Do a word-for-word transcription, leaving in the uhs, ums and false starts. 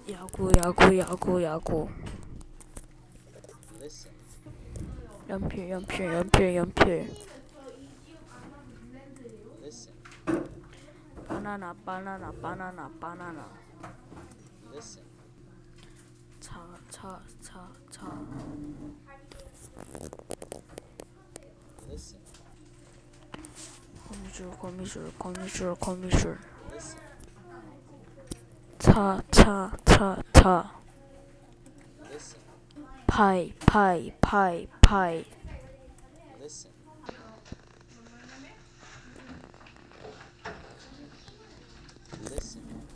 야구 야구 야구 야구 listen, 연필 연필 연필 연필 listen, 바나나 바나나 바나나 바나나 listen, 차 차 차 차 listen, 거미줄 거미줄 거미줄 거미줄 listen, 차 차 차 차 listen, 파이 파이 파이 파이